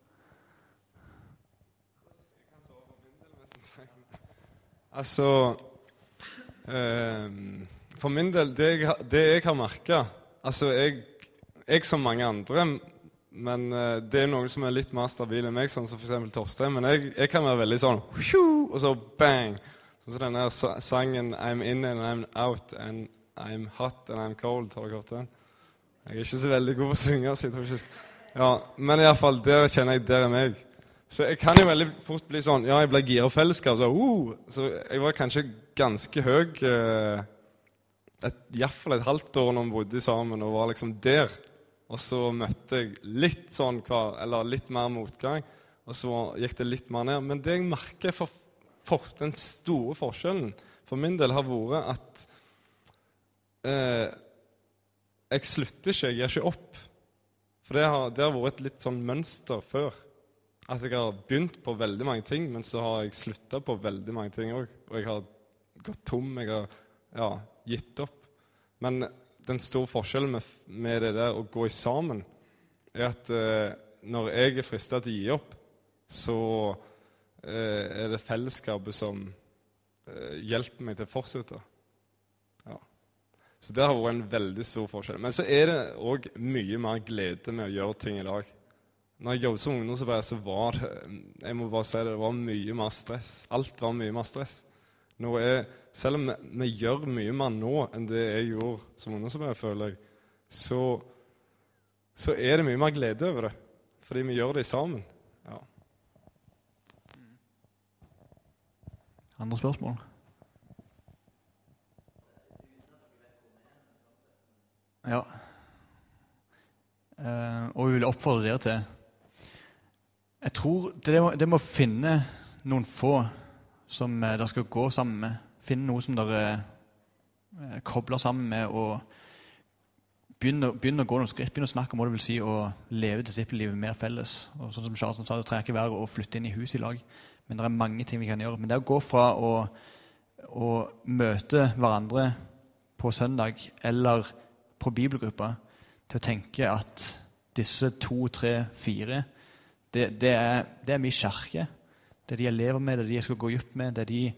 Altså, eh, for min del, det jeg, det jeg har merket, altså jeg, jeg som mange andre, men uh, det er noen som er litt mer stabile enn meg, sånn som for eksempel Torstein, men jeg, jeg kan være veldig sånn, og så bang, sånn som denne sangen I'm in and I'm out, and I'm hot and I'm cold, har dere hørt den? Jeg er ikke så veldig god på å synge, så jeg tror ikke... Ja, men i hvert fall, der kjenner jeg, der er meg. Så jeg kan jo veldig fort bli sånn, ja, jeg ble gira og fellesskap, så, uh, så jeg var kanskje ganske høy, uh, et, i hvert fall et halvt år når vi bodde sammen, og var liksom der. Og så møtte jeg litt sånn, eller litt mer motgang, og så gikk det litt mer ned. Men det jeg merker for, for den store forskjellen for min del har vært at eh, jeg slutter ikke, jeg gir ikke opp. For det har, det har vært et litt sånn mønster før. At jeg har begynt på veldig mange ting, men så har jeg sluttet på veldig mange ting også. Og jeg har gått tom, jeg har ja, gitt opp. Men den store forskjellen med, med det der å gå i sammen, er at eh, når jeg er fristet til å gi opp, så eh, er det fellesskapet som eh, hjelper meg til å fortsette. Ja. Så det har vært en veldig stor forskjell. Men så er det også mye mer glede med å gjøre ting i lag. Når jeg jobbet som ungdomsarbeider, så var det, jeg må bare si det, det var mye mer stress. Alt var mye mer stress. Nå er, selv om vi, vi gjør mye mer nå enn det jeg gjorde som ungdomsarbeider, føler jeg, så, så er det mye mer glede over det, fordi vi gjør det sammen. Ja. Andre spørsmål? Ja. Uh, og vi vil oppfordre dere til. Jeg tror det må, det må finne noen få som eh, dere skal gå sammen med. Finne noe som dere eh, kobler sammen med og begynne, begynne å gå noen skritt, begynne å snakke om hva det vil si å leve disippellivet mer felles. Og sånn som Charlton sa, det trenger ikke være å flytte inn i hus i lag, men det er mange ting vi kan gjøre. Men det er å gå fra å, å møte hverandre på søndag eller på bibelgruppa til å tenke at disse to, tre, fire, det, det, er, det er min kjerke. Det er de jeg lever med, det er de jeg skal gå opp med. Det er de,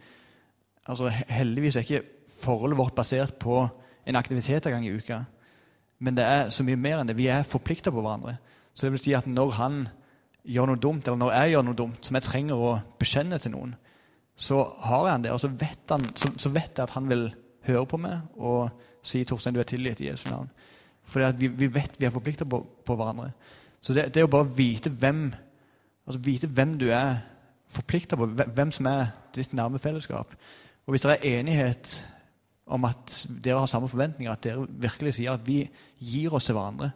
altså heldigvis er ikke forholdet vårt basert på en aktivitet en gang i uka, men det er så mye mer enn det. Vi er forpliktet på hverandre. Så det vil si at når han gjør noe dumt, eller når jeg gjør noe dumt, som jeg trenger å bekjenne til noen, så har han det, og så vet, han, så, så vet jeg at han vil høre på meg og si, Torstein, du er tilgitt i Jesu navn. For vi, vi vet vi er forpliktet på, på hverandre. Så det, det er jo bare å vite hvem, altså vite hvem du er forpliktet på, hvem som er ditt nærme fellesskap. Og hvis det er enighet om at dere har samme forventninger, at dere virkelig sier at vi gir oss til hverandre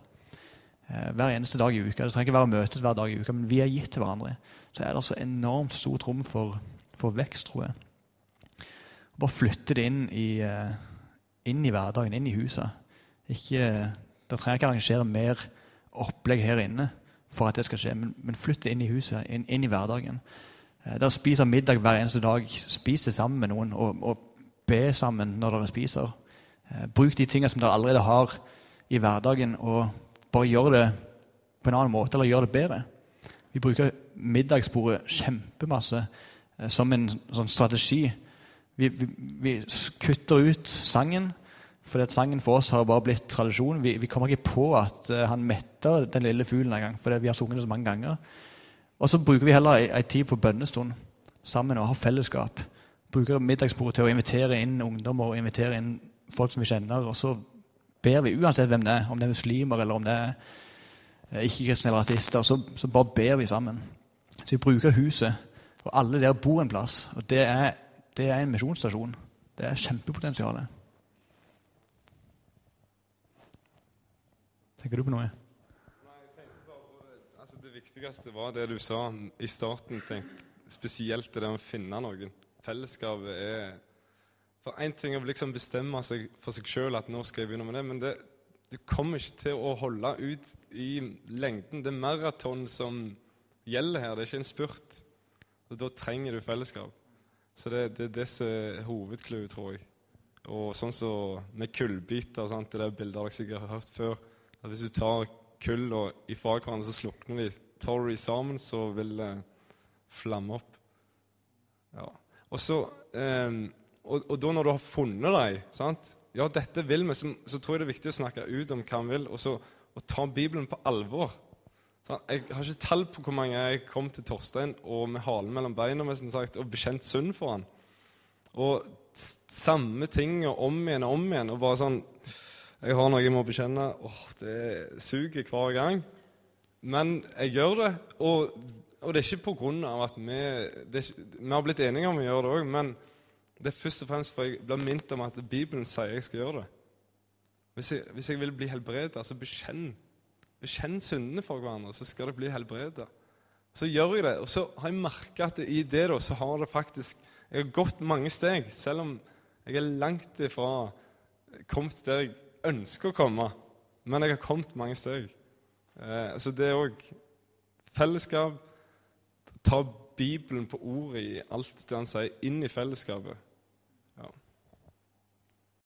eh, hver eneste dag i uka, det trenger ikke være å møtes hver dag i uka, men vi er gitt til hverandre, så er det så enormt stort rom for, for vekst, tror jeg. Bare flytte det inn i, eh, inn i hverdagen, inn i huset. Ikke, det trenger ikke arrangere mer opplegg her inne for at det skal skje, men, men flytte inn i huset, inn, inn i hverdagen. Eh, der spiser middag hver eneste dag, spis det sammen med noen, og, og be sammen når dere spiser. Eh, bruk de tingene som dere allerede har i hverdagen, og bare gjør det på en annen måte, eller gjør det bedre. Vi bruker middagsbordet kjempemasse eh, som en sånn strategi. Vi, vi, vi kutter ut sangen, for at sangen for oss har bare blitt tradisjon. Vi, vi kommer ikke på at uh, han metter den lille fuglen en gang, for vi har sunget det så mange ganger. Og så bruker vi heller en tid på bønnestund sammen og har fellesskap. Bruker middagsbordet til å invitere inn ungdommer og invitere inn folk som vi kjenner, og så ber vi uansett hvem det er, om det er muslimer eller om det er uh, ikke-kristne eller artister, så, så bare ber vi sammen. Så vi bruker huset, og alle der bor en plass, og det er, det er en misjonsstasjon. Det er kjempepotensialet. Tenker du på noe? Nei, jeg tenkte bare, altså det viktigste var det du sa i starten, tenk, spesielt det der å finne noen. Fellesskapet er, for en ting er å liksom bestemme seg for seg selv at nå skal jeg begynne med det, men det, du kommer ikke til å holde ut i lengden. Det er maraton som gjelder her, det er ikke en spurt. Og da trenger du fellesskap. Så det, det er det som er hovedkløy, tror jeg. Og sånn så med kullbiter, sant, det der bildet dere sikkert har hørt før, at hvis du tar kull og ifra hverandre så slukner de, tar du de sammen så vil det flamme opp. Ja. Og så, um, og, og da når du har funnet deg, sant? Ja, dette vil vi, så, så tror jeg det er viktig å snakke ut om hva han vil, og så og ta Bibelen på alvor. Sånn, jeg har ikke tall på hvor mange jeg kom til Torstein og med halen mellom beina sagt, og bekjent synd for han. Og samme ting om igjen og om igjen, og bare sånn, jeg har noe jeg må bekjenne, åh, det suger hver gang. Men jeg gjør det, og, og det er ikke på grunn av at vi, det, vi har blitt enige om å gjøre det også, men det er først og fremst for jeg blir minnet om at Bibelen sier jeg skal gjøre det. Hvis jeg, hvis jeg vil bli helbredet, så bekjenn. Bekjenn syndene for hverandre, så skal det bli helbredet. Så gjør jeg det, og så har jeg merket at i det da, så har det faktisk, jeg har gått mange steg, selv om jeg er langt ifra kommet der jeg ønsker å komme, men jeg har kommet mange steg. Eh, så det er også fellesskap, ta Bibelen på ordet i alt det han sier, inn i fellesskapet.